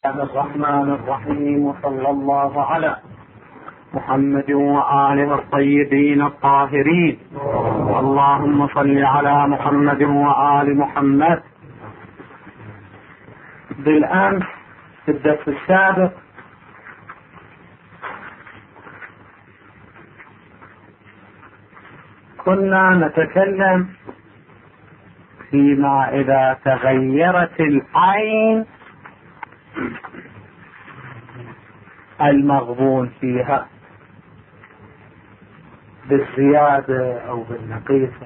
الرحمن الرحيم، وصلى الله على محمد وآله الطيبين الطاهرين. اللهم صل على محمد وآل محمد. بالأمس في الدرس السابق كنا نتكلم فيما إذا تغيرت العين المغبون فيها بالزيادة أو بالنقيصة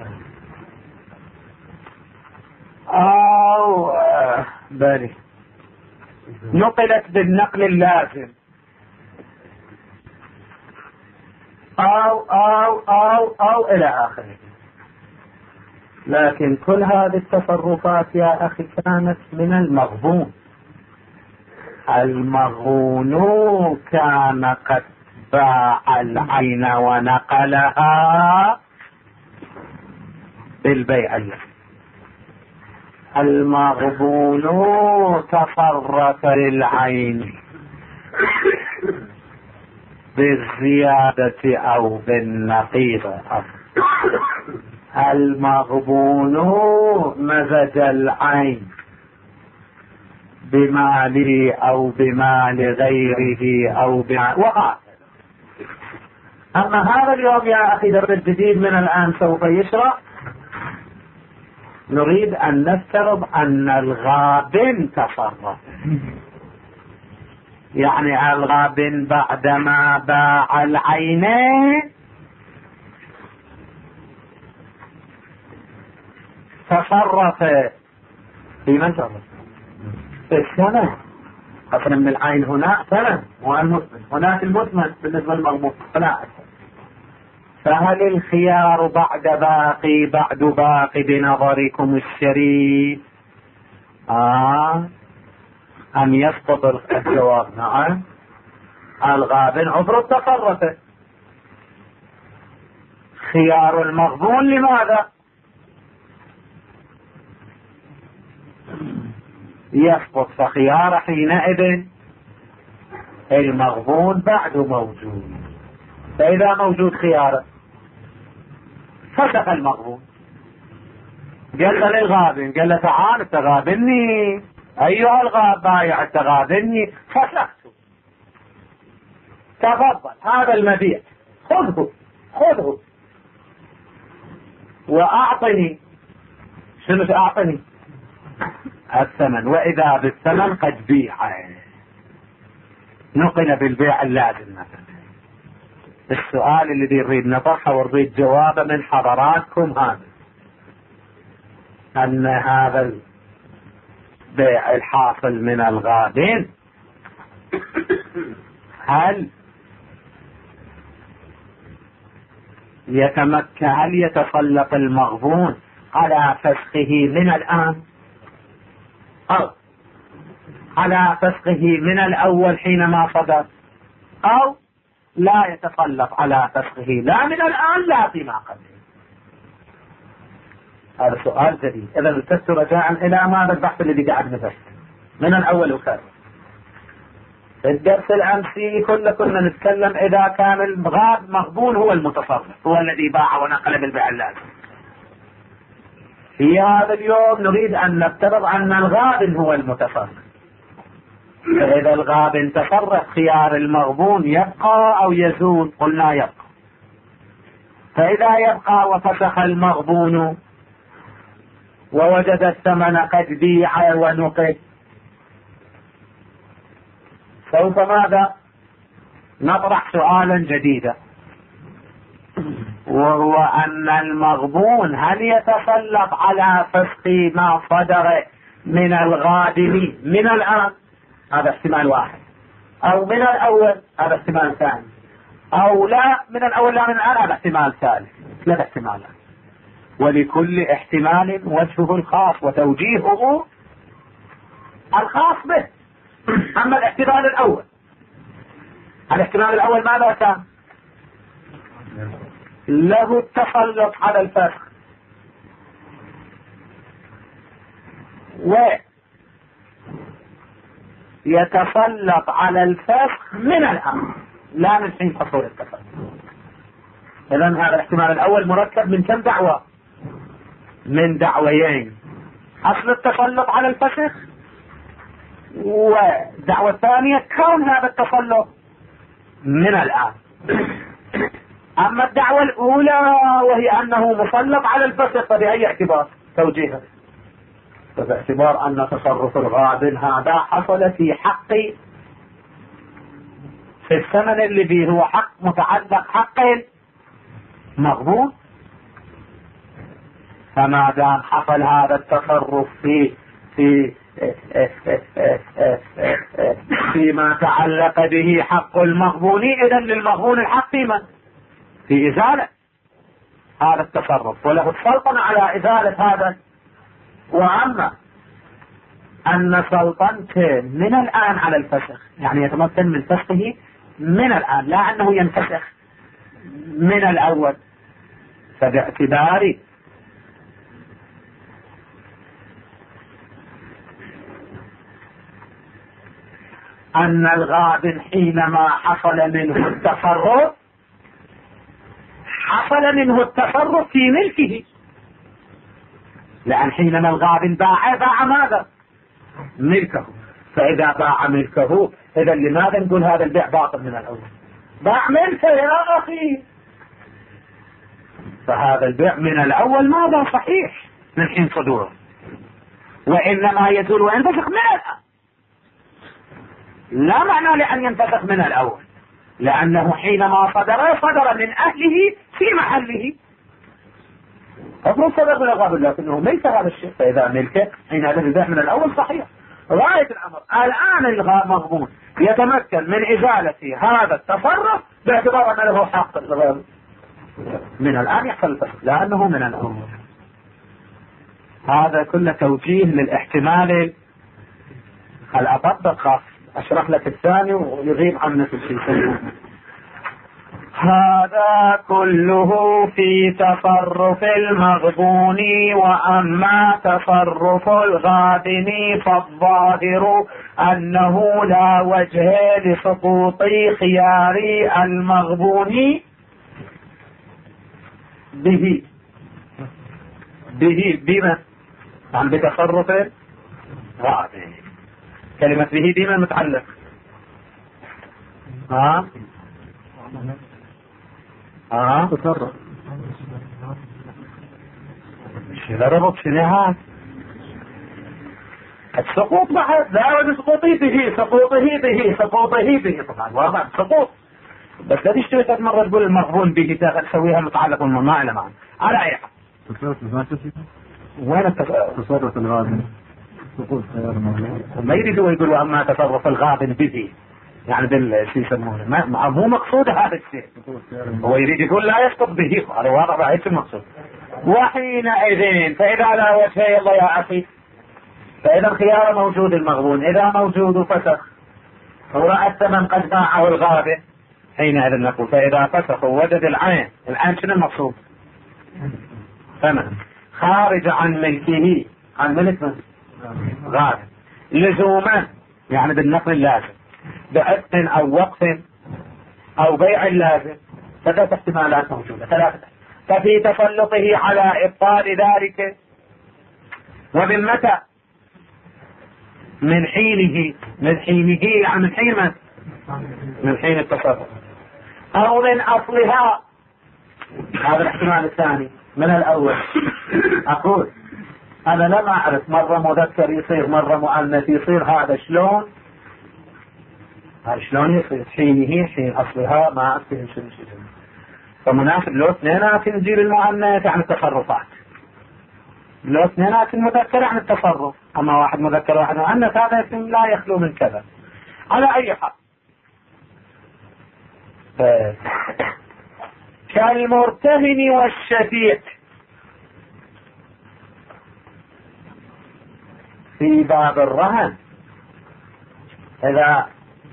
أو بل نقلت بالنقل اللازم أو إلى آخره. لكن كل هذه التصرفات يا أخي كانت من المغبون. المغبون كان قد باع العين ونقلها بالبيع اللازم. المغبون تصرف للعين بالزيادة أو بالنقيضة. المغبون مزج العين بماله أو بمال غيره أو وهكذا. أما هذا اليوم يا أخي درس جديد من الآن سوف يشرع. نريد أن نفترض أن الغابن تصرف، يعني الغابن بعدما باع العينين تصرف في من تصرف؟ في الثمن. أصلا من العين هنا ثمن والمثمن، هناك المثمن بالنسبة للمغبون هنا. فهل الخيار بعد باقي بنظركم الشريف أم يسقط الجواب؟ نعم. الغابن عذر تصرف. خيار المغبون لماذا يسقط؟ فخيار حينئذ المغبون بعد موجود. فإذا موجود خياره فسخ المغبون. قال للغابن، قال له تعال تغابني أيها الغاب بايع تغابني، فسخته. تفضل هذا المبيع، خذه وأعطني. شنو أعطني؟ الثمن. وإذا بالثمن قد بيع، نقل بالبيع اللازم مثلا. السؤال الذي نريد نطرحه ونريد جوابه من حضراتكم هذا، أن هذا البيع الحاصل من الغابن هل يتسلط المغبون على فسخه من الآن، أو على فسخه من الأول حينما صدر، أو لا يتسلط على فسخه لا من الآن لا فيما قبل؟ هذا سؤال جديد. إذا التفت رجاء إلى ماذا البحث الذي قاعد ندرسه من الأول وكذا. الدرس الأمسي كنا نتكلم إذا كان الغاب مغبون هو المتصرف، هو الذي باع ونقل بالبيع اللازم. في هذا اليوم نريد أن نفترض أن الغابن هو المتصرف. فإذا الغابن تصرف خيار المغبون يبقى أو يزول؟ قلنا يبقى. فإذا يبقى وفسخ المغبون ووجد الثمن قد بيع ونقل، سوف ماذا؟ نطرح سؤالا جديدا، وهو أن المغبون هل يتسلط على فسخ ما صدر من الغادم من الآن؟ هذا احتمال واحد. أو من الأول؟ هذا احتمال ثاني. أو لا من الأول لا من الآن؟ هذا احتمال ثالث. 3 احتمالات، ولكل احتمال وجهه الخاص وتوجيهه الخاص به. أما الاحتمال الأول ماذا كان؟ له التسلط على الفسخ، يتسلط على الفسخ من الآن لا من حين حصول التسلط. إذن هذا الاحتمال الأول مركب من كم دعوة؟ من دعويين: أصل التسلط على الفسخ، والدعوة الثانية كون هذا التسلط من الآن. أما الدعوة الأولى وهي أنه مسلط على الفسخ فبأي اعتبار توجيهها؟ باعتبار أن تصرف الغابن هذا حصل في حق، في الثمن اللي فيه هو حق متعلق حق مغبون. فما دام حصل هذا التصرف فيما تعلق به حق المغبون، إذن للمغبون الحق في إزالة هذا التصرف وله السلطنة على إزالة هذا. وأما أن سلطنته من الآن على الفسخ يعني يتمكن من فسخه من الآن، لا أنه ينفسخ من الأول، فباعتبار أن الغابن حينما حصل منه التصرف حصل منه التصرف في ملكه، لأن حينما الغابن باع ماذا؟ ملكه. فإذا باع ملكه إذا لماذا نقول هذا البيع باطل من الأول؟ باع ملكه يا أخي، فهذا البيع من الأول ماذا صحيح من حين صدوره، وإنما يزول وينفسخ من الآن. لا معنى لأن ينفسخ من الأول، لأنه حينما صدر من أهله في محله. أفرض صدر من الغابن لكنه ملك هذا الشيء، فإذا ملكه حين هذا البيع من الأول صحيح. غاية الأمر الآن المغبون يتمكن من إزالة هذا التصرف باعتبار أن له حق من الآن يحصل الفسخ لأنه من الأول. هذا كله توجيه للاحتمال الأطبق خاص. أشرح لك الثاني ويغيب عن نفس الشيء. هذا كله في تصرف المغبون، وأما تصرف الغابن فالظاهر أنه لا وجه لسقوط خيار المغبون بما عن بتصرف الغابن. كلمة به بما متعلق تصرف إذا ربط في نهاية السقوط بعد لا وجه سقوطه به طبعا واضح سقوط، بس لا تشتري مرة تقول المغبون به تسويها متعلق بالماء إلى معه على أي حال. وين التصرف الغابن؟ ما يريد هو يقول وأما تصرف الغابن به يعني بالشيء يسمونه مو مقصود هذا الشيء، هو يريد يقول لا يسقط به، هذا واضح بعيد المقصود. وحينئذ فإذا لا وجه الله يا أخي، فإذا الخيار موجود المغبون، إذا موجود فسخ ورأى الثمن قد باعه الغابن، حينئذ نقول فإذا فسخ ووجد العين شنو المقصود؟ ثمن خارج عن ملكه، عن ملك من غابن لزوما يعني بالنقل اللازم بعتق أو وقف أو بيع لازم، ثلاث احتمالات موجودة ثلاثة. ففي تسلطه على إبطال ذلك ومن متى؟ من حينه يعني من حين من حين التصرف، أو من أصلها، هذا الاحتمال الثاني من الأول. أقول أنا لم أعرف مرة مذكر يصير مرة مؤنث يصير، هذا شلون يصير حين أصلها ما أصلها شيء. فمناسب لو اثنينات نزيل المؤنث عن التصرفات، لو اثنينات مذكر عن التصرف، أما واحد مذكر واحد مؤنث هذا اسم لا يخلو من كذا. على أي حال كالمرتهن والشفيع في باب الرهن، إذا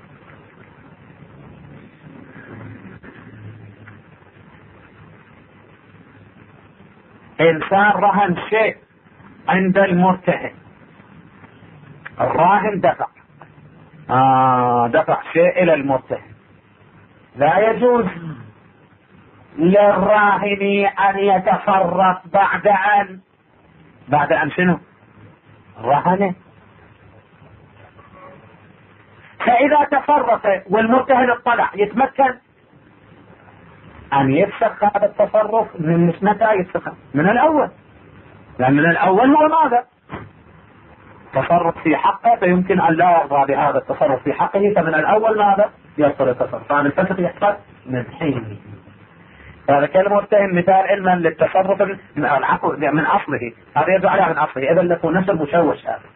إنسان رهن شيء عند المرتهن، الراهن دفع دفع شيء إلى المرتهن. لا يجوز للراهن أن يتصرف بعد أن شنو رهنه. فإذا تصرف والمرتهن اطلع يتمكن أن يفسخ هذا التصرف. من متى يفسخ؟ من الأول، لأن من الأول هو ماذا؟ تصرف في حقه، فيمكن أن لا يرضى بهذا التصرف في حقه، فمن الأول ماذا؟ يصدر التصرف. فهذا الفسخ يحصل من حينه. هذا كالمرتهن مثال علما للتصرف من أصله، هذا يرجع عليه من أصله، إذا له نفس المشوش هذا.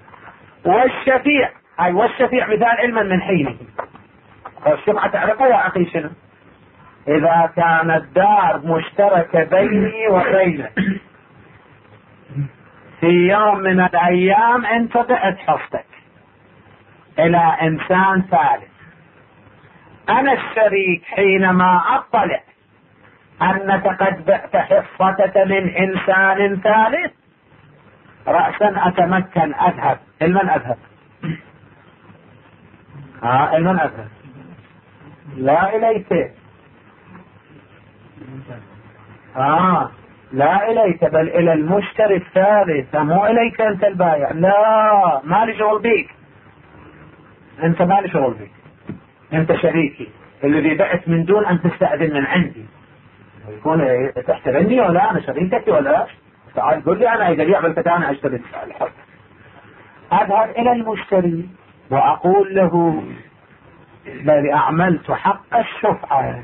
والشفيع مثال علما من حينه. والشفعة تعرفها يا أخي شنو؟ إذا كانت دار مشتركة بيني وبينك، في يوم من الأيام أنت بعت حصتك إلى إنسان ثالث، أنا الشريك حينما أطلع أنك قد بعت حصتك من إنسان ثالث، رأسا أتمكن أذهب. المن أذهب؟ المن أذهب؟ لا إليك، لا إليك، بل إلى المشتري الثالث، مو إليك أنت البايع. لا، ما لي شغل بيك، أنت ما لي شغل بيك، أنت شريكي الذي بعت من دون أن تستأذن من عندي. يكون تحترمني ولا أنا شريكتي ولا؟ تعال قل لي أنا إذا يعمل كذا أنا أشتري الحق. أذهب إلى المشتري وأقول له بل أعملت حق الشفعة،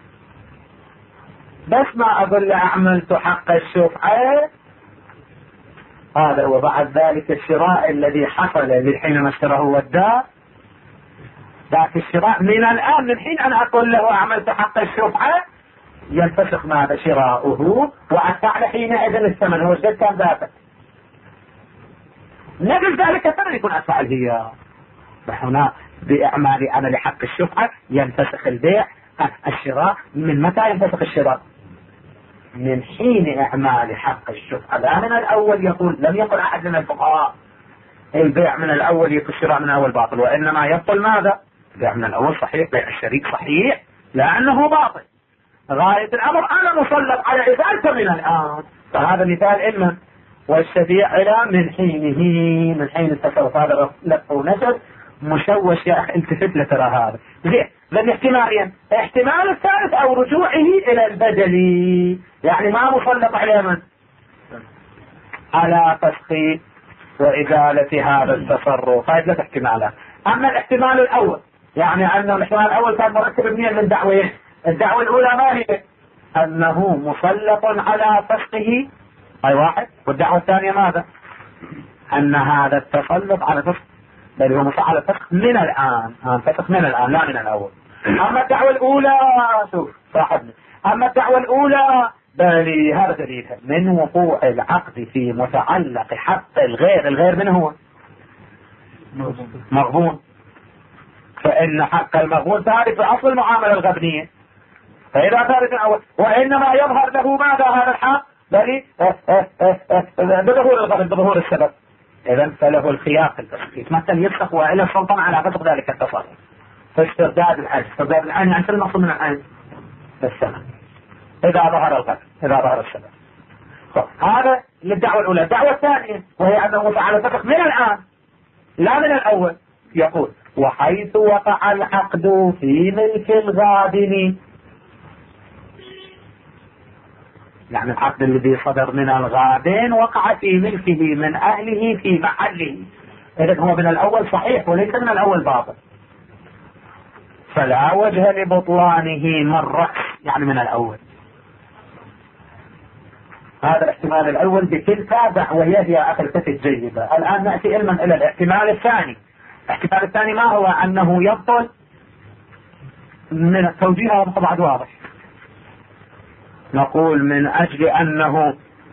بس ما أقول له أعملت حق الشفعة. هذا هو. بعد ذلك الشراء الذي حصل حينما اشتراه والدار، ذاك الشراء من الآن من حين أنا أقول له أعملت حق الشفعة ينفسخ ماذا؟ شراؤه، وأدفع له حينئذ الثمن. هو جد كان ذاته نجد ذلك الثمن يكون أدفع الهيار. فهنا بإعمالي أنا لحق الشفعة ينفسخ البيع الشراء. من متى ينفسخ الشراء؟ من حين إعمال حق الشفعة، لا من الأول. لم يقل أحد من الفقهاء البيع من الأول يكون الشراء من الأول باطل، وإنما يقول ماذا؟ البيع من الأول صحيح، بيع الشريك صحيح لأنه باطل. غاية الأمر أنا مسلط على إزالته من الآن. فهذا مثال علما. والشفيع إلى من حينه، من حين التصرف. هذا لفه نسب مشوش يا أخي، التفت لترى هذا زين. لأن احتمالين، احتمال الثالث أو رجوعه إلى البدل، يعني ما مسلط عليه من على فسخ وإزالة هذا التصرف. هذا ثلاث احتمالات. أما الاحتمال الأول، يعني أن الاحتمال الأول كان مركب اثنين من دعوين. الدعوة الأولى ما هي؟ أنه مسلط على فسخه، أي واحد. والدعوة الثانية ماذا؟ أن هذا التسلط على فسخ بل هو مصلح على الفسخ من الآن. فسخ من الآن لا من الأول. أما الدعوة الأولى شوف صاحبنا، أما الدعوة الأولى بل هذا دليلها من وقوع العقد في متعلق حق الغير. الغير من هو؟ مغبون. فإن حق المغبون ثابت في أصل المعاملة الغبنية، فإذا ثابت الأول وإنما يظهر له ماذا هذا الحق؟ بل بظهور الغبن، بظهور السبب. إذن فله الخيار في الفسخ، يتمثل يفسخ وإلى السلطنة على فسخ ذلك التصرف. فاسترداد العين، استرداد العين يعني المقصود من العين السبب إذا ظهر الغبن، إذا ظهر السبب. هذا للدعوة الأولى. الدعوة الثانية وهي أنه على فسخ من الآن لا من الأول. يقول وحيث وقع العقد في ملك الغابن، يعني العقد الذي صدر من الغابن وقع في ملكه من أهله في محله، إذن هو من الأول صحيح وليس من الأول باطل، فلا وجه لبطلانه من رأس، يعني من الأول. هذا الاحتمال الأول بتلك دعوية يا أخي الفتى الجيدة. الآن نأتي علما إلى الاحتمال الثاني. الاحتمال الثاني ما هو؟ أنه يبطل من التوجيه بعد واضح. نقول من أجل أنه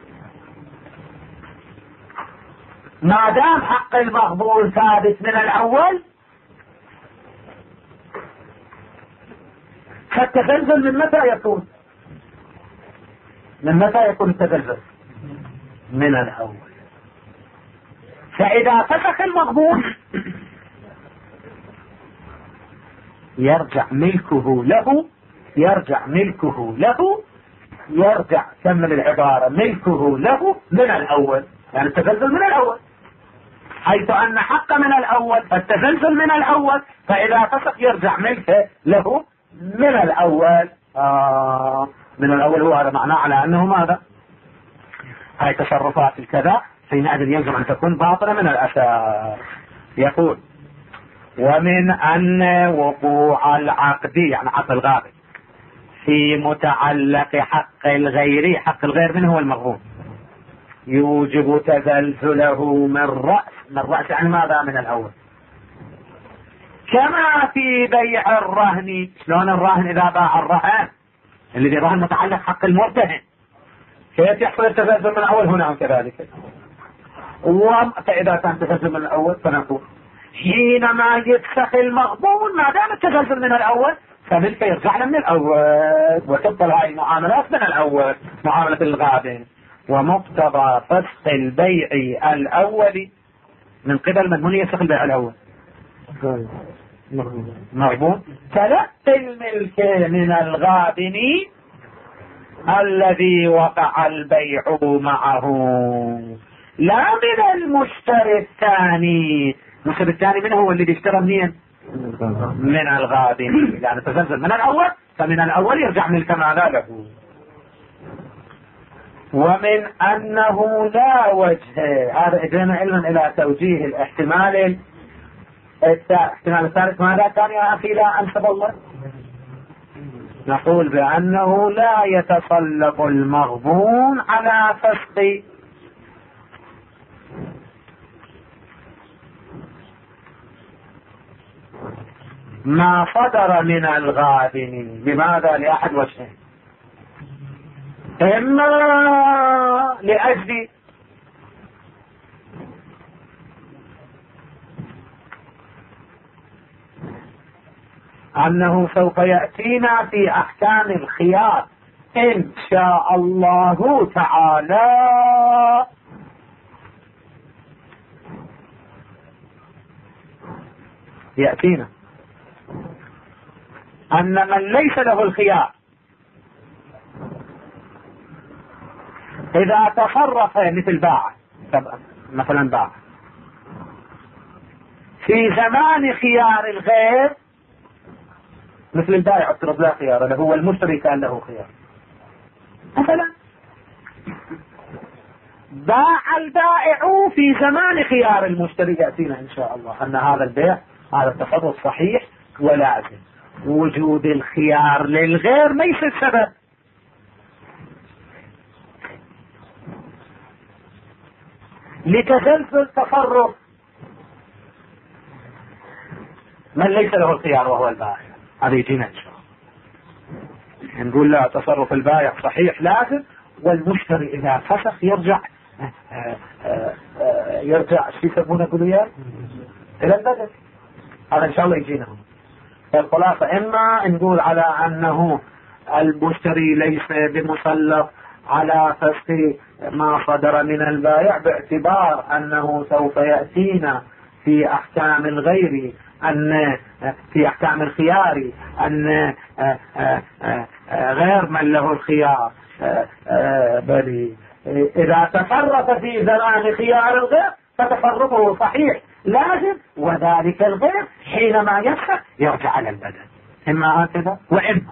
ما دام حق المغبون ثابت من الأول، فالتزلزل من متى يكون؟ من متى يكون التزلزل؟ من الأول. فإذا فسخ المغبون يرجع ملكه له، يرجع ملكه له، يرجع، كمل العبارة، ملكه له من الأول، يعني التزلزل من الأول، حيث أن حق من الأول التزلزل من الأول، فإذا فسق يرجع ملكه له من الأول. من الأول هو هذا معناه على أنه ماذا؟ هاي تصرفات الكذا حينئذ يلزم أن تكون باطنة من الأساس. يقول: ومن أن وقوع العقد، يعني عقد الغابة، في متعلق حق الغير، حق الغير من هو المغبون، يوجب تزلزله من رأس، من رأس يعني ماذا؟ من الأول. كما في بيع الرهن، شلون الراهن إذا باع الرهن الذي الرهن متعلق حق المرتهن، كيف يحصل التزلزل من الأول؟ هنا كذلك. فإذا كان تزلزل من الأول فنقول حينما يفسخ المغبون ما دام التزلزل من الأول فملك يرجع له من الأول، وتبطل هذه المعاملات من الأول، معاملة الغابن. ومقتضى فسخ البيع الأول من قبل من يفسخ البيع الأول؟ مغبون. تلقي الملك من الغابن الذي وقع البيع معه، لا من المشتري الثاني. المشتري الثاني من هو اللي اشترى منين؟ من الغابن، يعني تزلزل من الأول، فمن الأول يرجع ملك ماذا له. ومن أنه لا وجه، هذا إجينا علما إلى توجيه الاحتمال الثالث ماذا كان يا أخي؟ لا أنسب الله، نقول بأنه لا يتسلط المغبون على فسق ما صدر من الغابن. لماذا؟ لأحد وجهين: إما لأجل أنه سوف يأتينا في أحكام الخيار إن شاء الله تعالى، يأتينا أن من ليس له الخيار إذا تصرف مثل باع، مثلا باع في زمان خيار الغير، مثل البائع افترض لا خيار له، هو المشتري كان له خيار، مثلا باع البائع في زمان خيار المشتري، يأتينا إن شاء الله أن هذا البيع، هذا التصرف صحيح ولازم. وجود الخيار للغير ليس السبب لتزلزل تصرف من ليس له الخيار وهو البائع. هذا يجينا إن شاء الله. نقول لا، تصرف البائع صحيح لازم، والمشتري إذا فسخ يرجع يرجع شو يسمونه قليل إلى البدل. هذا إن شاء الله يجينا. الخلاصة إما نقول على أنه المشتري ليس بمسلط على فسخ ما صدر من البائع، باعتبار أنه سوف يأتينا في أحكام الغير، أن في أحكام الخيار أن غير من له الخيار بل إذا تصرف في زمان خيار الغير فتصرفه صحيح لازم، وذلك الغير حينما يفسخ يرجع على البدن. إما هكذا وإما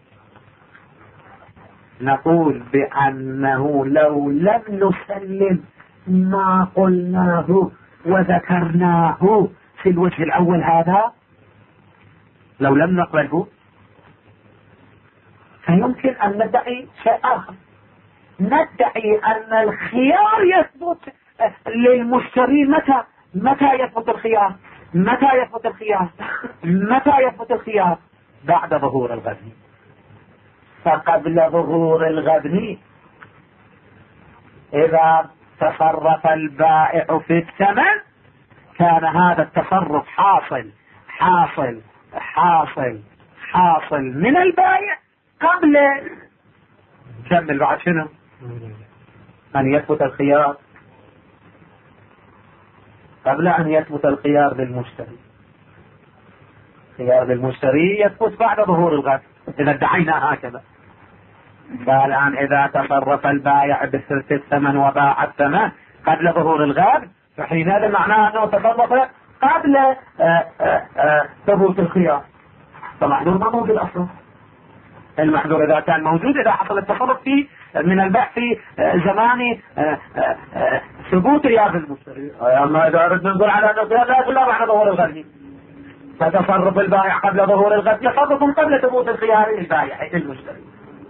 نقول بأنه لو لم نسلم ما قلناه وذكرناه في الوجه الأول هذا، لو لم نقبله فيمكن أن ندعي شيء آخر، ندعي أن الخيار يثبت للمشتري. متى يثبت الخيار؟ متى يثبت الخيار؟ متى يثبت الخيار؟ بعد ظهور الغبن. فقبل ظهور الغبن إذا تصرف البائع في الثمن كان هذا التصرف حاصل من البائع قبل كمل بعد شنو؟ أن يثبت الخيار، قبل أن يثبت الخيار للمشتري. خيار للمشتري يثبت بعد ظهور الغد إذا ادعينا هكذا. فالآن إذا تصرف البائع بثلث الثمن وباع الثمن قبل ظهور الغد فحينئذ معناه أنه تصرف قبل ثبوت الخيار. فمحذور ما موجود أصلا. المحذور إذا كان موجود إذا حصل التصرف فيه من البيع في زمان ثبوت خيار المشتري. أما إذا أردنا نقول على أن الخيار لا يقول بعد ظهور الغد، فتصرف البائع قبل ظهور الغد تصرف قبل ثبوت الخيار للبائع المشتري.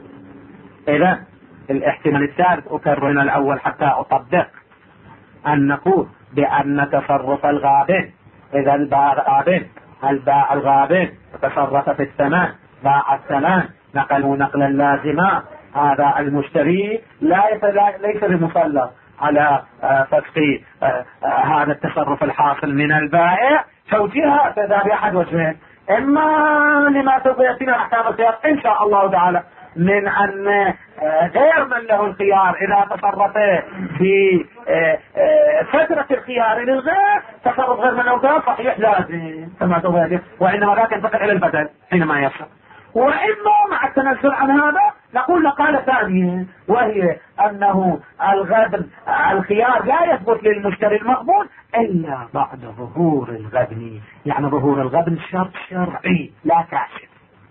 إذا الاحتمال الثالث أكرر من الأول حتى أطبق أن نقول بأن تصرف الغابن إذا الباع الغابن تصرف في الثمن باع الثمن نقلوا نقلا لازما، هذا المشتري ليس بمسلط على فسخ هذا التصرف الحاصل من البائع. توجيه هذا بأحد وجهين، إما لما سوف يأتينا أحكام الخيار إن شاء الله تعالى من أن غير من له الخيار إذا تصرف في فترة الخيار للغير تصرف غير من له الخيار صحيح لازم كما سوف يأتي، وإنما ذاك ينتقل إلى البدل حينما يصل. وإما مع التنزل عن هذا نقول قالة ثانية وهي أنه الخيار لا يثبت للمشتري المغبون إلا بعد ظهور الغبن، يعني ظهور الغبن شرط شرعي لا كاشف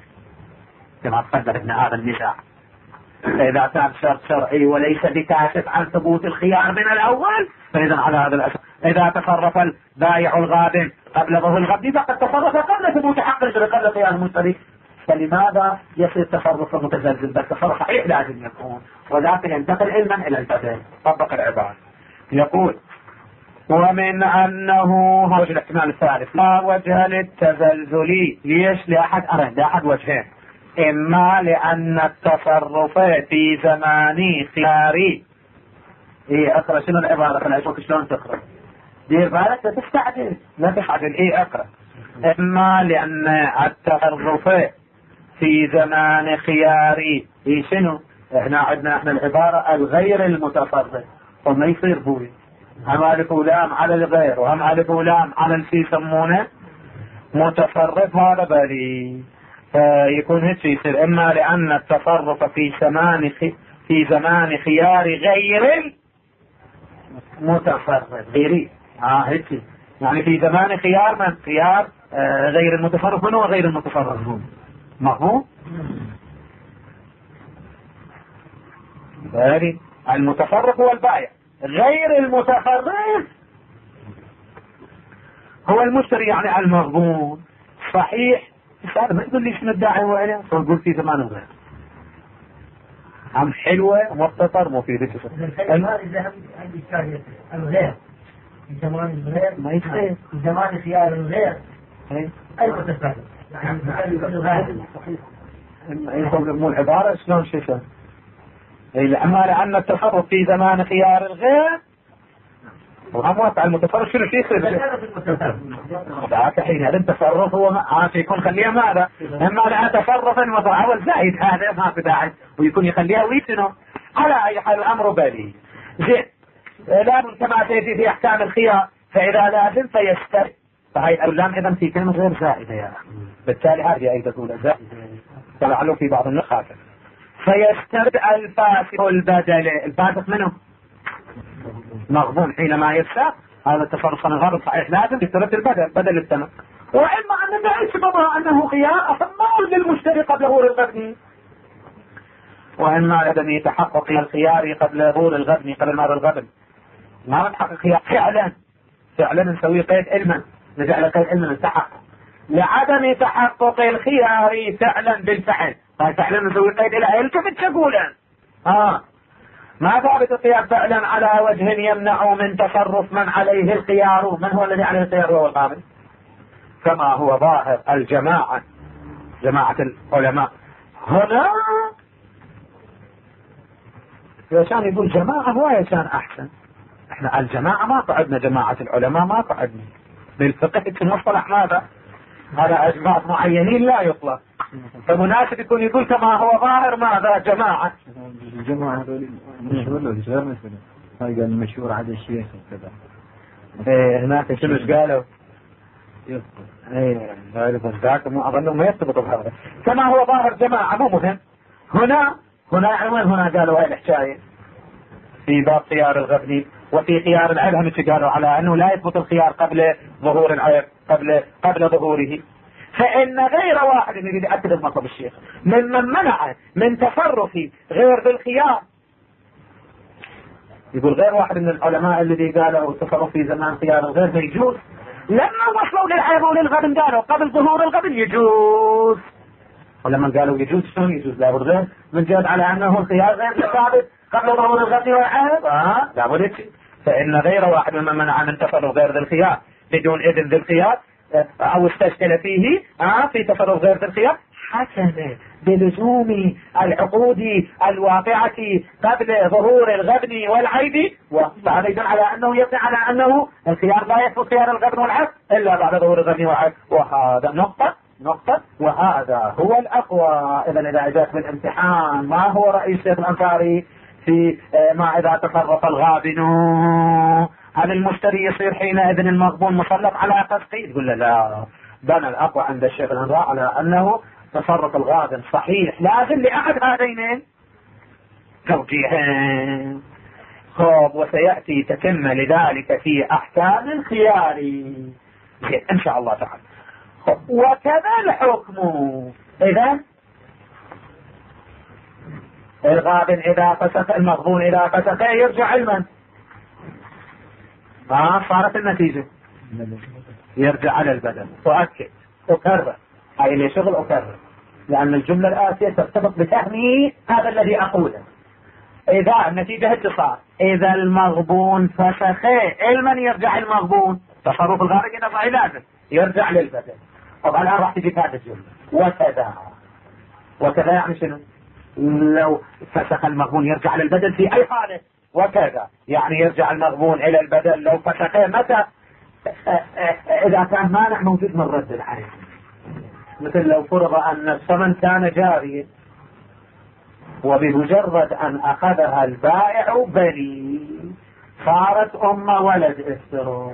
كما تقدر ابن هذا النزاع. فإذا كان شرط شرعي وليس بكاشف عن ثبوت الخيار من الأول فإذا على هذا الأساس إذا تصرف البائع الغابن قبل ظهور الغبن فقد تصرف قبل ثبوت حق قبل خيار المشتري. فلماذا يصير تصرف متزلزل؟ بل تصرف صحيح لازم يكون، وذاك ينتقل علما إلى البدل. طبق العبارة يقول ومن أنه هو الاحتمال الثالث لا وجه للتزلزل. ليش؟ لأحد وجهين، إما لأن التصرف في زمان خياري. اقرأ شنو العبارة أنا أشوف شلون تقرأ، دير بالك لا تستعجل اقرأ. إما لأن التصرف في زمان خياري شنو؟ احنا العبارة الغير المتصرف، وما يصير بوي هم ألف ولام على الغير وهم ألف ولام على الشي يسمونه متصرف، هذا بريء. فيكون هيك يصير إما لأن التصرف في زمان خيار غير المتصرف غيري هيك، يعني في زمان خيار من خيار غير المتصرف من هو غير المتصرف مفهوم؟ المتصرف هو البائع، غير المتصرف هو المشتري يعني المغبون. صحيح ما تقول لي شنو الداعي وإليه، تقول في زمان غير هم حلوة مختصر مفيدة. الغير في زمان الغير ما يصير في زمان خيار الغير المتصرف يقول مو العبارة شلون شيء أما لأن التصرف في زمان خيار الغير وهم وقع المتصرف شنو يصير ذاك حين هذا التصرف هو يكون خليها ماذا؟ أما لأن تصرف أول زائد هذا ما في داعي ويكون يخليها ويتنو. على أي حال الأمر بالي زين لازم كما تأتي في أحكام الخيار فإذا لازم فيستر، فهي اللام إذا في كلمة غير زائدة يا أخي، بالتالي هذه أيضا تقول زائدة فلعله في بعض النسخ فيسترد الفاسق البدل. الفاسق منه مغبون حينما يفسق هذا التصرف الغرض صحيح لازم يسترد البدل بدل الثمن. وإما أن نعيش بما أنه خيار أصلا للمشتري قبل ظهور الغبن، وإما عدم يتحقق الخيار قبل ظهور الغبن قبل مر الغبن ما نتحقق خيار فعلا نسوي قيد علما نجعل قيد علما التحقق لعدم تحقق الخيار فعلا بالفعل. فعلا نسوي قيد الى التفت تقولا ما ثابت الخيار فعلا على وجه يمنع من تصرف من عليه الخيار. من هو الذي عليه الخيار؟ هو القابل كما هو ظاهر جماعة العلماء هنا. عشان يقول جماعة هو عشان أحسن، احنا الجماعة ما قعدنا، جماعة العلماء ما قعدنا بالفقه في المصطلح ماذا؟ على أجماع معينين لا يطلق، فمناسب يكون يقول كما هو ظاهر ماذا؟ جماعة. الجماعة هذول مشهور ولا غير مثلا؟ هاي قال مشهور عاد الشيخ وكذا. هناك شنو قالوا؟ ذاك أظنه ما يرتبط بهذا كما هو ظاهر جماعة. مو مهم. هنا قالوا هاي الحكاية في باب خيار الغبني وفي خيار العيب هم قالوا على أنه لا يثبت الخيار قبل ظهور العيب قبل ظهوره. فإن غير واحد يريد يأكد المطلب الشيخ ممن منع من تصرف غير بالخيار. يقول غير واحد من العلماء الذي قالوا التصرف في زمان خيار الغير ما يجوز، لما وصلوا للعيب وللغبن قالوا قبل ظهور الغبن يجوز، ولما قالوا يجوز شلون يجوز؟ لابد غير من جد على أنه الخيار غير ثابت قبل ظهور الغبن والعيب. لابد. فإن غير واحد ممن منع من تصرف غير ذي الخيار بدون إذن ذي الخيار أو استشكل فيه في تصرف غير ذي الخيار حكم بلزوم العقود الواقعة قبل ظهور الغبن والعيب، وهذا يدل على أنه يبني على أنه الخيار لا يثبت خيار الغبن والعيب إلا بعد ظهور الغبن والعيب. وهذا نقطة وهذا هو الأقوى. إذا أجاك بالامتحان ما هو رأي الشيخ الأنصاري في ما إذا تصرف الغابن هل المشتري يصير حينئذ المغبون مسلط على فسقه؟ تقول لا، بنى الأقوى عند الشيخ الأنصاري على أنه تصرف الغابن صحيح لازم لأحد هذين توجيهين. وسيأتي تتم لذلك في أحكام الخيار إن شاء الله تعالى. وكذا الحكم إذا الغابن إذا فسق المغبون إذا فسق يرجع علما. صارت النتيجة يرجع على البدن. أؤكد أكرر هاي اللي شغل أكرر لأن الجملة الآتية ترتبط بفهمي هذا الذي أقوله. إذا النتيجة اتصال إذا المغبون فسخ علما يرجع المغبون. تصرف الغارق إذا صحيح لازم يرجع للبدن. طبعا الآن راح تجي هذه الجملة وكذا يعني شنو؟ لو فسخ المغبون يرجع للبدن في أي حالة، وكذا يعني يرجع المغبون إلى البدن لو فسخ متى؟ إذا كان مانع موجود من رد العين، مثل لو فرض أن الثمن كان جاريا وبمجرد أن أخذها البائع بني صارت ولد استرون،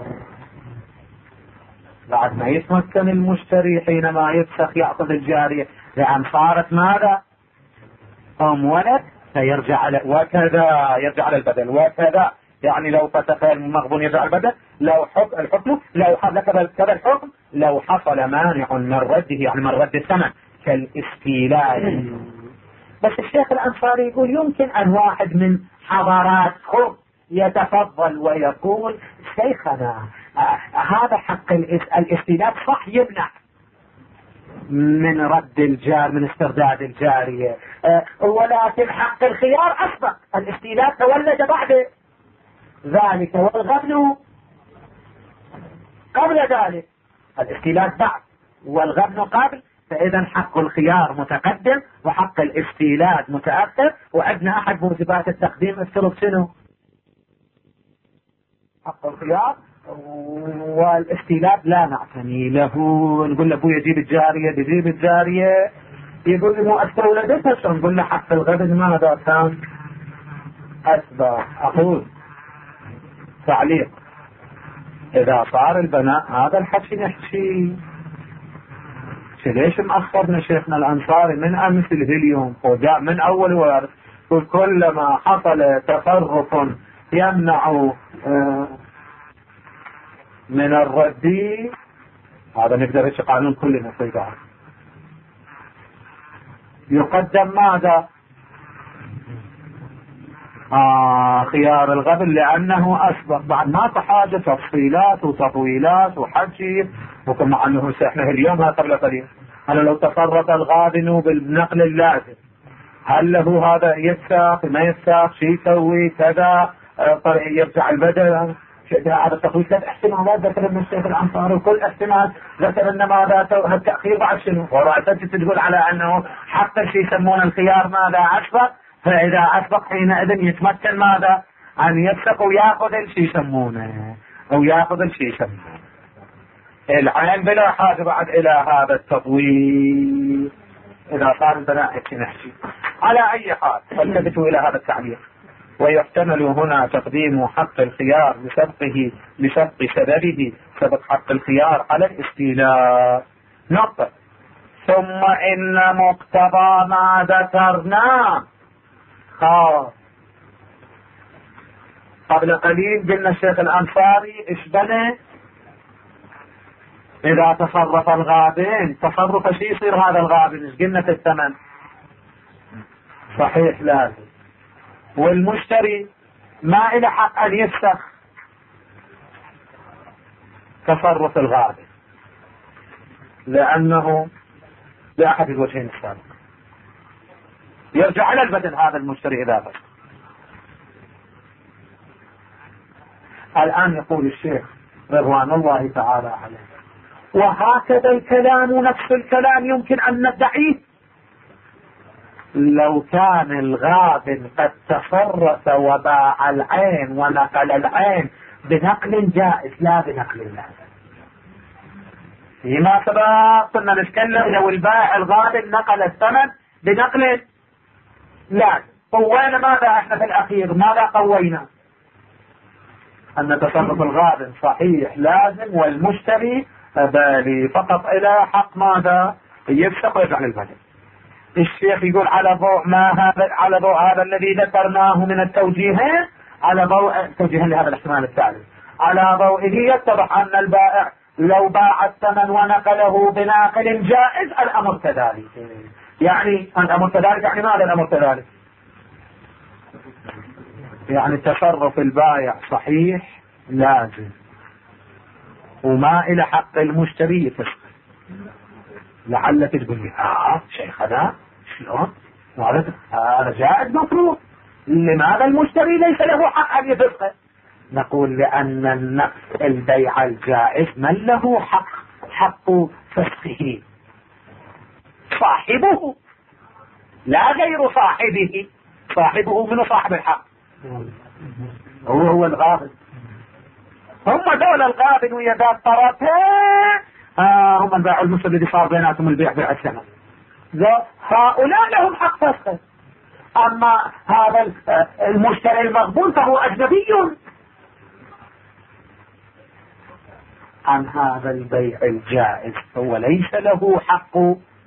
بعد ما يتمكن المشتري حينما يفسخ يأخذ الجارية لأن صارت ماذا؟ ولد فيرجع على وكذا يرجع على البدل. وكذا يعني لو فسخ المغبون يرجع البدل لو الحكم لو كذا الحكم لو حصل مانع من رده يعني من رد الثمن كالاستيلاء. بس الشيخ الأنصاري يقول يمكن أن واحد من حضاراتكم يتفضل ويقول شيخنا هذا حق الاستيلاء صح يمنع من رد الجار من استرداد الجارية، ولكن حق الخيار أسبق، الاستيلاء تولد بعد ذلك والغبن قبل ذلك، الاستيلاء بعد والغبن قبل، فإذا حق الخيار متقدم وحق الاستيلاء متأخر. وعندنا أحد موجبات التقديم افترض شنو؟ حق الخيار والاستيلاء لا نعتني له، نقول له ابوي يجيب الجارية بيجيب الجارية، يقول لي مو استولدتها شو نقول له حق الغبن ماذا كان أسبق. أقول تعليق إذا صار البناء هذا الحكي نحكي ليش مأخرنا شيخنا الأنصاري من أمس اليوم وجاء من أول وارد كلما حصل تصرف يمنع من الرد هذا نقدر قانون كلنا صيغة يقدم ماذا؟ خيار الغبن لأنه أسبق بعد ما حاجة تفصيلات وتطويلات وحكي وكما أنه احنا اليوم قبل قليل هل لو تصرف الغابن بالنقل اللازم هل له هذا يفسخ ما يفسخ شيء يسوي كذا يرجع البدل هذا التطويل 3 احتمالات ذكر ابن الشيخ الأنصاري وكل احتمال ذكر ان ماذا التأخير بعد شنو ورأيت تقول على انه حق الشيء يسمون الخيار ماذا أسبق، فإذا أسبق حينئذ يتمكن ماذا أن يفسق ويأخذ الشيء يسمونه أو يأخذ الشيء يسمونه العين بلا حاجة بعد إلى هذا التطويل إذا صار البناء نحكي على أي حال فالتفتوا إلى هذا التعليق. ويحتمل هنا تقديم حق الخيار لسبق سببه، سبق حق الخيار على الاستيلاء. نقطة. ثم إن مقتضى ما ذكرنا قبل قليل قلنا الشيخ الأنصاري إيش بنى؟ إذا تصرف الغابن تصرف شيء يصير هذا الغابن إيش قلنا في الثمن؟ صحيح لازم. والمشتري ما إلى حق أن يفسخ تصرف الغابن لأنه بأحد الوجهين السابق يرجع على البدن هذا المشتري إذا فسخ. الآن يقول الشيخ رضوان الله تعالى عليه: وهكذا الكلام نفس الكلام يمكن أن ندعيه لو كان الغابن قد تصرف وباع العين ونقل العين بنقل جائز لا بنقل لازم. فيما سبق كنا نتكلم لو البائع الغابن نقل الثمن بنقل لازم. قوينا ماذا احنا في الأخير؟ ماذا قوينا؟ أن تصرف الغابن صحيح لازم والمشتري بالي فقط إلى حق ماذا؟ يفسق ويرجع للبدن. الشيخ يقول على ضوء هذا الذي ذكرناه من التوجيهين، على ضوء توجيهين لهذا الاحتمال الثالث، على ضوئه يتضح أن البائع لو باع الثمن ونقله بناقل جائز الأمر كذلك. يعني الأمر كذلك يعني ماذا الأمر كذلك؟ يعني تصرف البائع صحيح لازم وما إلى حق المشتري يفسق. لعلك تقول لي شيخ هذا شلون؟ هذا جائز مفروض، لماذا المشتري ليس له حق أن يفسق؟ نقول لأن النقص البيع الجائز من له حق فسخه؟ صاحبه لا غير صاحبه. صاحبه من صاحب الحق هو الغابن. هم دول الغابن ويا ذا الطرفين هم البائع المشتري الذي صار بيناتهم البيع بيع الثمن، هؤلاء لهم حق فسخه. أما هذا المشتري المغبون فهو أجنبي عن هذا البيع الجائز، هو ليس له حق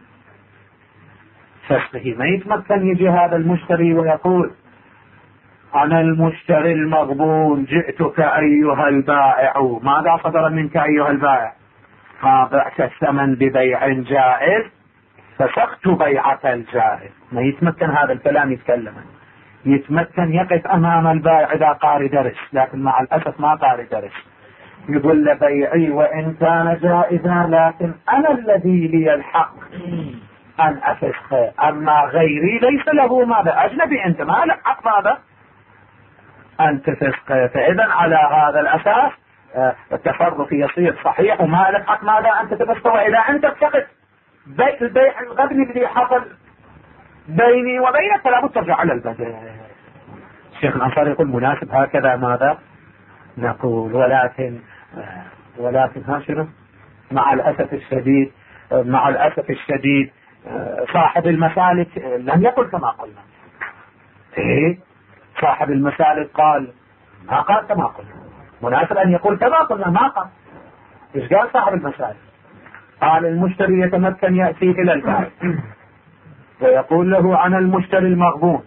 فسخه. ما يتمكن يجي هذا المشتري ويقول: أنا المشتري المغبون جئتك أيها البائع، ماذا صدر منك أيها البائع؟ بعت الثمن ببيع جائز فسخت بيعة الجائز. ما يتمكن هذا الكلام يتكلم. يتمكن يقف أمام البائع إذا قاري درس، لكن مع الأسف ما قاري درس. يقول لبيعي وإن كان جائزا لكن أنا الذي لي الحق أن أفسخ، أما غيري ليس له ماذا؟ أجنبي أنت ما لك حق ماذا؟ أن تفسخ. فإذا على هذا الأساس التصرف يصير صحيح وما لك حق ماذا؟ أنت تفسخ. وإذا أنت فقدت البيع الغبن الذي حصل بيني وبينك فلا بد ترجع على البدء. الشيخ الأنصاري يقول مناسب هكذا ماذا نقول، ولكن هاشم مع الأسف الشديد صاحب المسالك لم يقل كما قلنا. صاحب المسالك قال ما قال كما قلنا. مناسب أن يقول كما قلنا ما قال. إيش قال صاحب المسالك؟ قال المشتري يتمكن يأتي إلى البائع ويقول له أنا المشتري المغبون،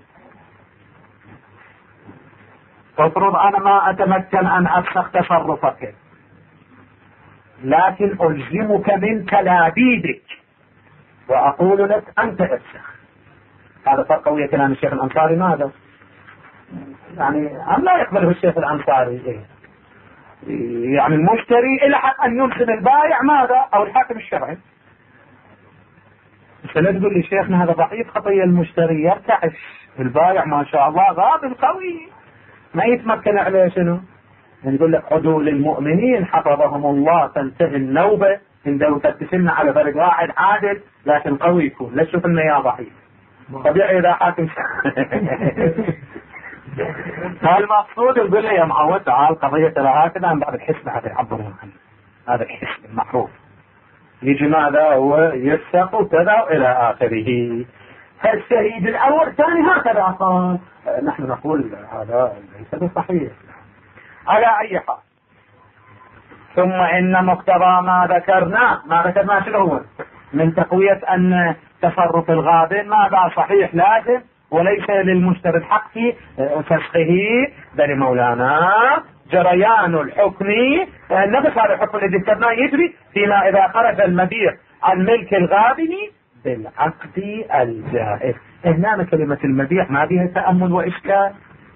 تفرض أنا ما أتمكن أن أفسخ تصرفك لكن ألزمك من تلابيدك وأقول لك أنت افسخ. هذا فرق ويا كلام الشيخ الأنصاري ماذا؟ يعني أم لا يقبله الشيخ الأنصاري؟ يعني المشتري إلى حق أن يلزم البائع ماذا؟ أو الحاكم الشرعي. لا تقول لي شيخنا هذا ضعيف خطية المشتري يرتعش، البائع ما شاء الله غاب قوي ما يتمكن عليه شنو؟ يعني يقول لك عدول المؤمنين حفظهم الله تنتهي النوبة إن لو تتسلنا على فرق واحد عادل لكن قوي يكون. لا تشوف إنه يا ضعيف طبيعي إذا حاكم المقصود يقول لي يا معود تعال قضية ترى هكذا عن بعض الحسن هذا يعبرون عنه، هذا الحسن المعروف يجي ماذا هو يفسق كذا إلى آخره. فالشهيد الأول الثاني هكذا قال. نحن نقول هذا ليس بصحيح. على أي حال، ثم إن مقتضى ما ذكرنا شنو هو من تقوية أن تصرف الغابن ماذا صحيح لازم وليس للمشتري الحق في فسخه، بل مولانا جريان الحكم نفس هذا الحكم الذي ذكرناه يجري فيما إذا خرج المبيع عن ملك الغابن بالعقد الجائز. هنا كلمة المبيع ما بها تأمل وإشكال.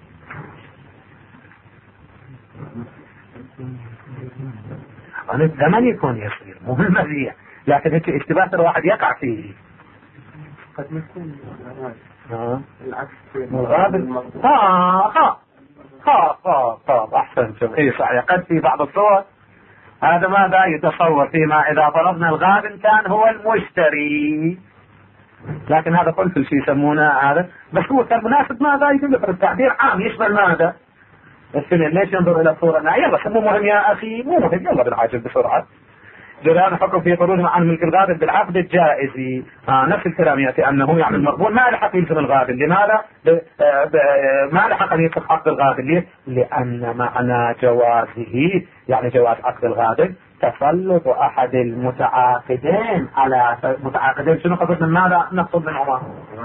الزمن يكون يصير مو المبيع، لكن هيك اشتباه الواحد يقع فيه. قد يكون العكس الغابن أحسن. اي صحيح، قد في بعض الصور هذا ماذا يتصور فيما إذا فرضنا الغابن كان هو المشتري، لكن هذا قلت شيء يسمونه هذا، بس هو كان مناسب ماذا يقول لك التعبير عام يشمل ماذا السنين. ليش ينظر إلى الصورة؟ يلا مو مهم يا أخي، مو مهم، يلا بنعجل بسرعة. جريان حكم في خروج عن ملك الغابن بالعقد الجائز. نفس الكلام يأتي أنه يعني المغبون ما لحق يلزم الغابن. لماذا؟ ما لحق أن يلزم عقد الغابن. ليه؟ لأن معنى جوازه يعني جواز عقد الغابن تسلط أحد المتعاقدين على متعاقدين. شنو قصد من ماذا نقصد من عمر؟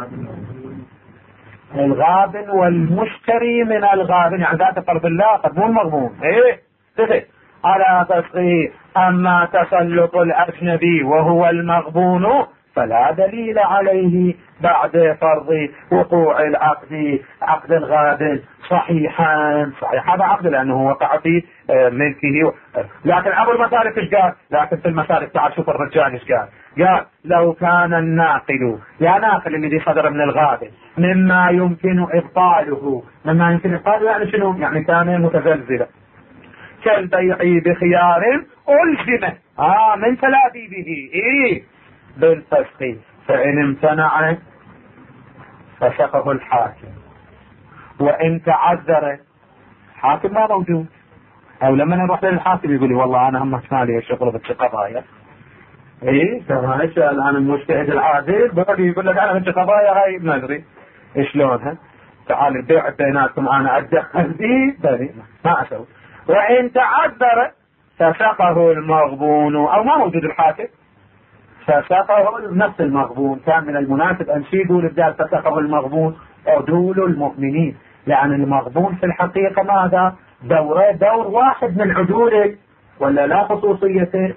الغابن والمشتري من الغابن، يعني ذات قلب الله قد مو المغبون. ايه تفق على تصغير. أما تسلط الأجنبي وهو المغبون فلا دليل عليه بعد فرض وقوع عقد الغابن صحيحا. صحيح هذا عقد لأنه وقع في ملكه. لكن أبو المسالك ايش قال؟ لكن في المسالك تعال شوف الرجال ايش قال لو كان الناقل يا ناقل الذي صدر من الغابن مما يمكن إبطاله يعني شنو؟ يعني كان متزلزلا كالبيع بخيار ألزمه من تلابيبه بالفسخ، فإن امتنع فسخه الحاكم، وإن تعذر حاكم ما موجود. أو لما نروح للحاكم يقول لي والله أنا هم مالي الشغل بس قضايا. تمام أنا المجتهد العادل بقول يقول لك أنا بس قضايا هاي ما أدري شلونها، تعال البيع بيناتكم أنا أتدخل فيه ما أسوي. وإن تعذر فسقه المغبون، أو ما موجود الحاكم فسقه نفس المغبون. كان من المناسب أن شيدوا للرجال فسقه المغبون عدول المؤمنين، لأن المغبون في الحقيقة ماذا؟ دور واحد من عدوله ولا لا خصوصيته.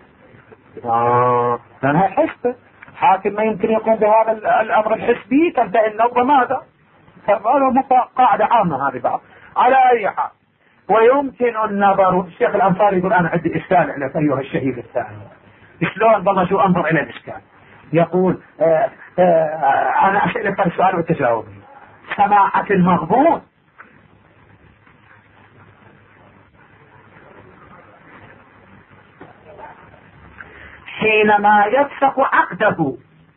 لأنها حسبة حاكم ما يمكن يقوم بهذا الأمر الحسبي تنتهي النوبة ماذا؟ فهذا قاعدة عامة هذه بعض. على أي حال ويمكن النظر. الشيخ الأنصاري يقول أنا عندي إشكال عليك أيها الشهيد الثاني. شلون؟ والله شو أنظر إلى الإشكال. يقول أنا أسألك السؤال وتجاوبني. سماحة المغبون حينما يفسخ عقده،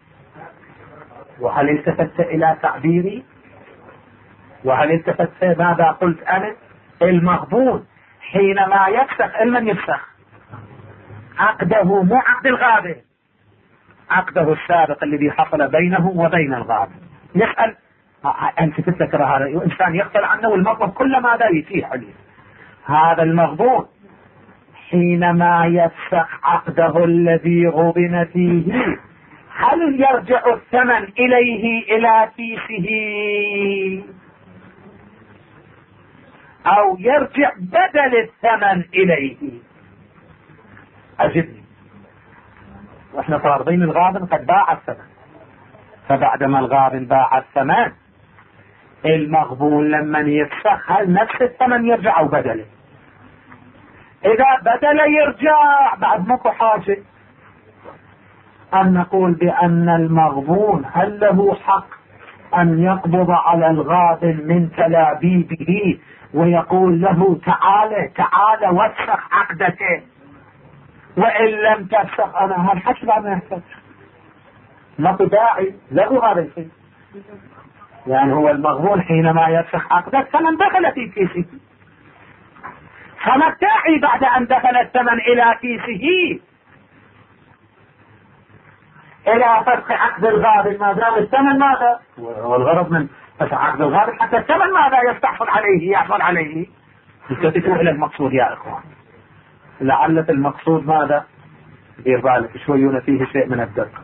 وهل التفت إلى تعبيري؟ وهل التفت ماذا قلت أنا؟ المغبون حينما يفسخ من يفسخ عقده، مو عقد الغابن، عقده السابق الذي حصل بينه وبين الغابن. يسأل أنت تتذكر هذا الإنسان يقتل عنه والمغبون كل ماذا يتيح عليه. هذا المغبون حينما يفسخ عقده الذي غبن فيه هل يرجع الثمن إليه إلى كيسه أو يرجع بدل الثمن إليه؟ أجبني. وإحنا فارضين الغابن قد باع الثمن، فبعدما الغابن باع الثمن المغبون لما يفسخ هل نفس الثمن يرجع أو بدله؟ إذا بدل يرجع بعد ماكو حاجة أن نقول بأن المغبون هل له حق أن يقبض على الغابن من تلابيبه ويقول له تعال وفسخ عقدك، وإن لم تفسخ أنا هالحسب عن يحسب ما داعي له هذا الشيء. يعني هو المغبون حينما يفسخ عقدك ثمن دخل في كيسه، فما الداعي بعد أن دخل الثمن إلى كيسه إلى فسخ عقد الغابن ما دام الثمن ماذا؟ والغرض من فسخ عقد الغابن حتى الثمن ماذا يستحصل عليه يحصل عليه. التفتوا إلى المقصود يا إخوان، لعل المقصود ماذا؟ دير بالك شويون فيه شيء من الدقة.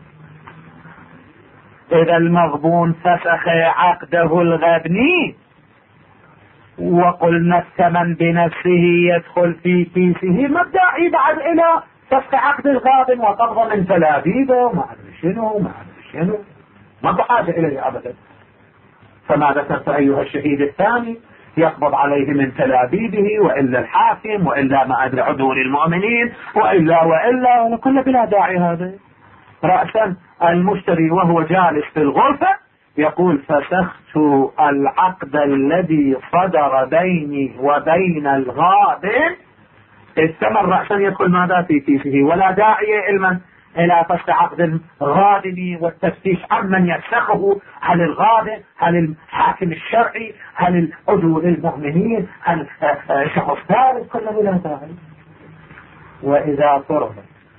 إذا المغبون فسخ عقده الغبني وقلنا الثمن بنفسه يدخل في كيسه، ما الداعي بعد إلى فسخ عقد الغابن وقبضه من تلابيبه ما أدري شنو ما أدري شنو، ما بحاجة إليه أبدا. فما ذكرت أيها الشهيد الثاني يقبض عليه من تلابيبه وإلا الحاكم وإلا ما أدري عضو المؤمنين وإلا كل بلا داعي. هذا رأسا المشتري وهو جالس في الغرفة يقول فسخت العقد الذي صدر بيني وبين الغابن، الثمن رأسا يدخل ماذا في كيسه، ولا داعي إلى فسخ عقد الغابن والتفتيش عمن يفسخه، هل الغابن، هل الحاكم الشرعي، هل العضو المؤمنين، هل شخص ثالث، كل بلا داعي. وإذا فرض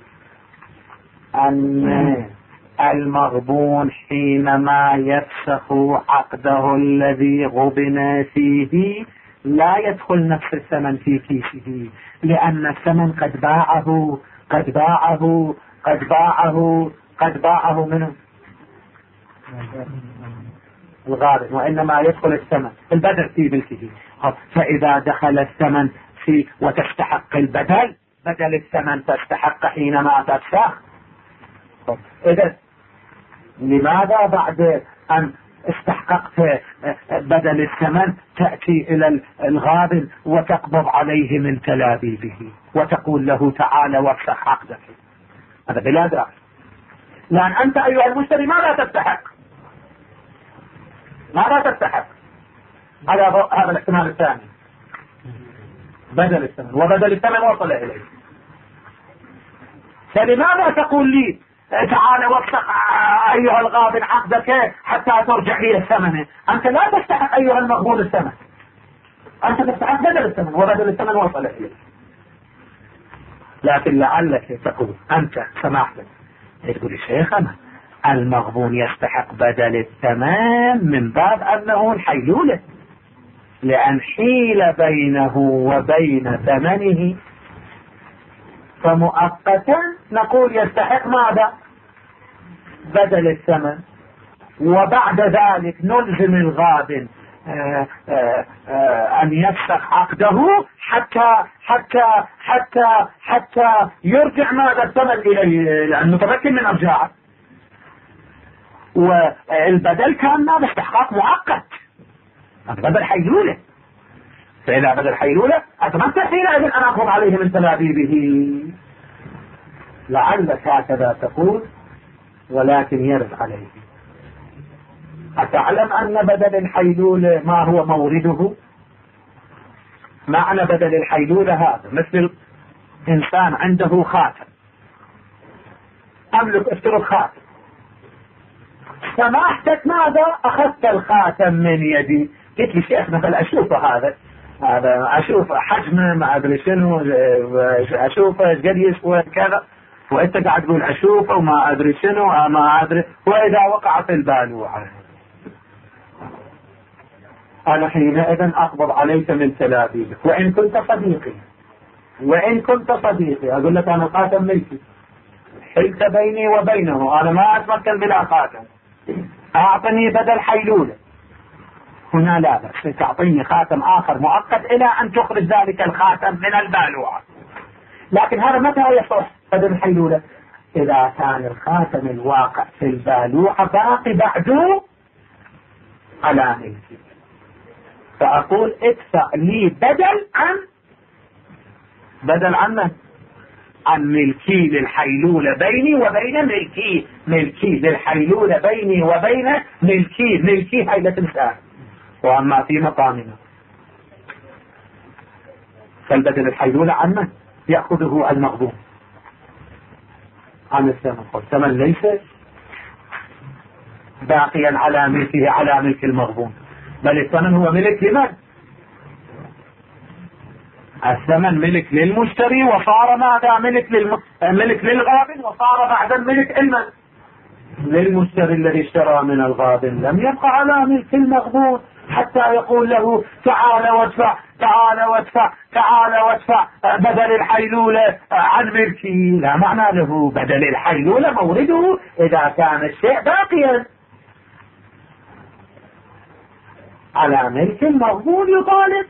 أن المغبون حينما يفسخ عقده الذي غبن فيه لا يدخل نفس الثمن في كيسه، لأن الثمن قد باعه منه الغابن، وإنما يدخل الثمن البدل في ملكه. فإذا دخل الثمن في وتستحق البدل بدل الثمن تستحق حينما تفسخ. إذا لماذا بعد أن استحققت بدل الثمن تأتي إلى الغابن وتقبض عليه من تلابيبه وتقول له تعالى وافسخ عقدك؟ هذا بلا داعي، لأن أنت أيها المشتري ماذا تستحق؟ هذا الاحتمال الثاني، بدل الثمن، وبدل الثمن وصل إليه. فلماذا تقول لي تعال وافسخ أيها الغابن عقدك حتى ترجع إلى الثمن؟ أنت لا تستحق أيها المغبون الثمن، أنت تستحق بدل الثمن، وبدل الثمن وصل إليه. لكن لعلك تقول أنت سمحت تقول يا شيخنا المغبون يستحق بدل الثمن من باب أنه الحيلولة، لأن حيل بينه وبين ثمنه، فمؤقتا نقول يستحق ماذا؟ بدل الثمن، وبعد ذلك نلزم الغابن أن يفسخ عقده حتى يرجع ماذا الثمن إليه، لأنه متمكن من إرجاعه. والبدل كان ماذا؟ استحقاق مؤقت، بدل حيلولة. فإذا بدل حيلولة أتمنى حينئذ أن أقبض عليه من تلابيبه. لعلك هكذا تقول، ولكن يرد عليه. أتعلم أن بدل الحيلولة ما هو مورده؟ معنى بدل الحيلولة هذا مثل إنسان عنده خاتم، أملك افترض خاتم، سماحتك ماذا؟ أخذت الخاتم من يدي، قلت لي شيخ مثلا أشوفه هذا أشوف حجمه ما أدري شنو، أشوفه قد يسوى كذا، وأنت قاعد تقول أشوفه وما أدري شنو ما أدري، وإذا وقع في البالوعة أنا حينئذ أقبض عليك من تلابيبك، وإن كنت صديقي أقول لك أنا الخاتم ملكي، حلت بيني وبينه، أنا ما أتمكن بلا خاتم، أعطني بدل حيلولة. هنا لا بأس تعطيني خاتم آخر مؤقت إلى أن تخرج ذلك الخاتم من البالوعة. لكن هذا متى يصح بدل الحيلولة؟ إذا كان الخاتم الواقع في البالوعة باقي بعده على ملكي، فأقول ادفع لي بدل عن ملكي للحيلولة بيني وبين ملكي للحيلولة بيني وبين ملكي هاي لا تنسى. وأما في مقامنا فالبدل الحيلولة عن يأخذه المغبون عن الثمن، والثمن ليس باقيا على ملكه على ملك المغبون، بل الثمن هو ملك لمن؟ الثمن ملك للمشتري، وصار ماذا؟ ملك للغابن، وصار بعد ملك للمشتري الذي اشترى من الغابن لم يبقى على ملك المغبون حتى يقول له تعال وادفع تعال وادفع تعال وادفع بدل الحيلولة عن ملكي. لا معنى له بدل الحيلولة مورده إذا كان الشيء باقيا. على ملك المغبون يطالب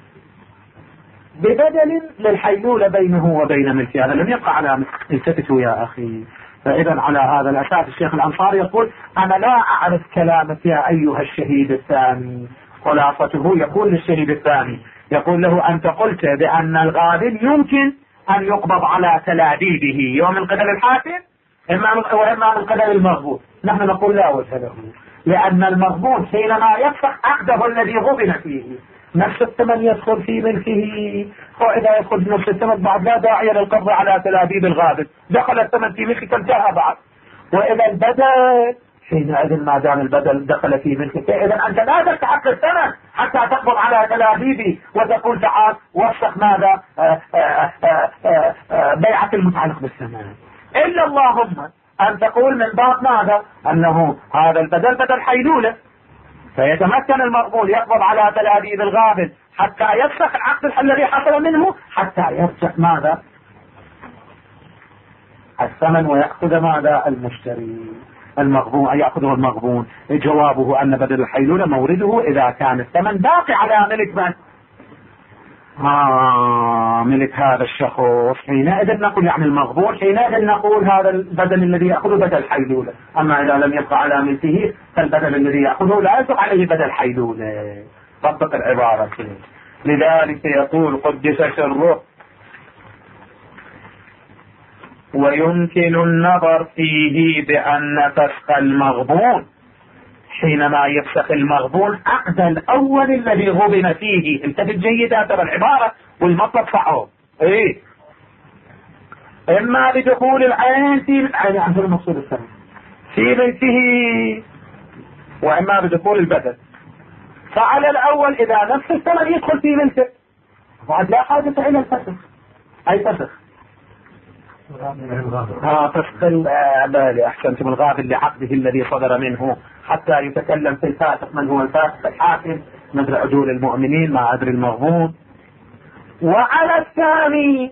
ببدل للحيلولة بينه وبين ملكه. هذا لم يبقى على التفتوا يا أخي. فإذا على هذا الأساس الشيخ الأنصاري يقول أنا لا أعرف كلامك يا أيها الشهيد الثاني. خلاصته يقول للشهيد الثاني يقول له أنت قلت بأن الغابن يمكن أن يقبض على تلابيبه يوم من قبل الحاكم وإما من قبل المغبون. نحن نقول لا وجه له، لأن المغبون حينما يفسخ عقده الذي غبن فيه نفس الثمن يدخل في ملكه، وإذا يدخل في نفس الثمن بعد لا داعي للقبض على تلابيب الغابن، دخل الثمن في ملكك انتهى بعد. وإذا البدل حينئذ ما دام البدل دخل في ملكك إذا أنت لا تستحق الثمن حتى تقبض على تلابيبي وتقول تعال وفسخ ماذا بيعة المتعلق بالثمن، إلا اللهم أن تقول من باب ماذا أنه هذا البدل بدل حيلولة، فيتمكن المغبون يقبض على تلابيب الغابن حتى يفسخ العقد الذي حصل منه حتى يفسخ ماذا الثمن ويأخذ ماذا المشتري المغبون يأخذه المغبون. جوابه أن بدل الحيلولة مورده إذا كان الثمن باقي على ملك من ملك هذا الشخص. حينئذ نقول يعني المغبون حينئذ نقول هذا البدل الذي يأخذه بدل حيلولة. أما إذا لم يبقى على ملكه فالبدل الذي يأخذه لا يصح عليه بدل حيلولة. طبق العبارة. لذلك يقول قدس سره ويمكن النظر فيه بأن فسخ المغبون حينما يفسخ المغبون عقد الأول الذي غبن فيه. انتبه جيدا ترى العبارة والمطلب صعب. ايه اما بدخول العين في العين عن المقصود الثاني في بيته واما بدخول البدل. فعلى الأول إذا نفس الثمن يدخل في ملكه بعد لا حاجة إلى الفسخ. أي فسخ فسخ البالي أحسنتم الغابن لعقده الذي صدر منه حتى يتكلم في الفاسق من هو الفاسق الحاكم مثل عدول المؤمنين ما أدري المغبون. وعلى الثاني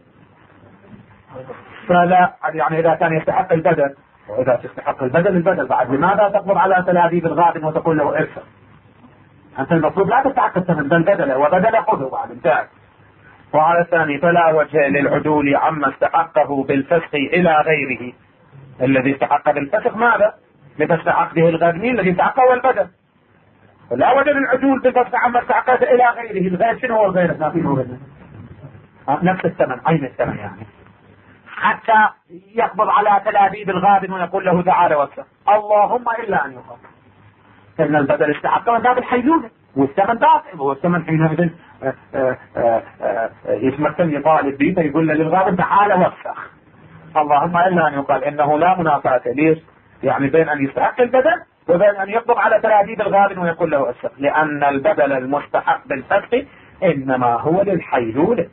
فلا يعني إذا كان يستحق البدل وإذا تستحق البدل بعد لماذا تقبض على تلابيب الغابن وتقول له ارفع أنت المفروض لا تستحق الثمن بل بدله وبدل خذه بعد انتهى. وعلى الثاني فلا وجه للعدول عما استحقه بالفسخ إلى غيره. الذي استحق بالفسخ ماذا لفسخ عقده الغابني الذي استحقه البدل. فلا وجه للعدول بالفسخ عما استحقه إلى غيره. الغير شنو هو الغير؟ ما في مورد نفس الثمن عين الثمن يعني حتى يقبض على تلابيب الغابن ويقول له تعال وفسخ. اللهم إلا أن يقال إن البدل استحقه من باب الحيلولة والثمن باقي والثمن حينئذ يتمكن يطالب به فيقول للغابن تعال وفسخ. اللهم إلا أن يقال إنه لا منافاة ليش يعني بين أن يستحق البدل وبين أن يقبض على تلابيب الغابن ويقول له أفسخ لأن البدل المستحق بالفسخ إنما هو للحيلولة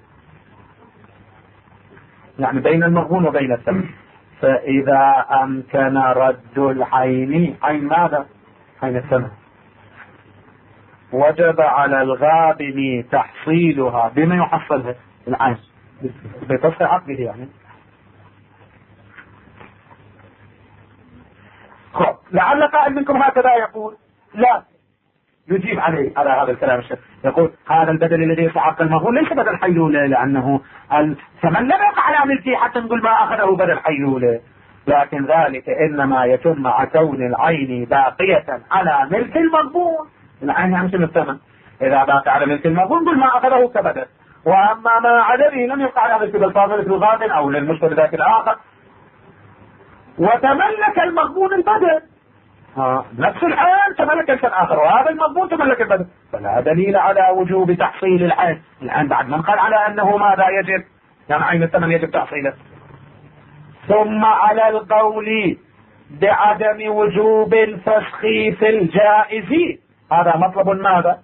يعني بين المغبون وبين الثمن. فإذا أمكن رد العين عين ماذا عين الثمن وجب على الغابن تحصيلها. بما يحصلها العين بفسخ عقده يعني. خب لعل قائل منكم هكذا يقول لا يجيب عليه على هذا الكلام الشيخ يقول هذا البدل الذي يستحق المغبون ليس بدل حيلولة لأنه الثمن لم يقع على ملكه حتى نقول ما أخذه بدل حيلولة. لكن ذلك إنما يتم مع كون العين باقية على ملك المغبون. العين يعني شنو الثمن إذا باقي على ملك المغبون قل ما أخذه كبدل. وأما ما عدمه لم يقع على ملك بالفاضل في الغابن أو للمشتري ذاك الآخر وتملك المغبون البدل. نفس العين تملك الشيء الآخر وهذا المغبون تملك البدل. فلا دليل على وجوب تحصيل العين. العين بعد من قال على أنه ماذا يجب يعني عين الثمن يجب تحصيله. ثم على القول بعدم وجوب الفسخ في الجائز هذا مطلب ماذا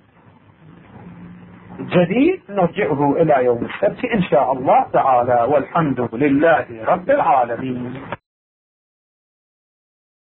جديد نرجعه إلى يوم السبت إن شاء الله تعالى والحمد لله رب العالمين.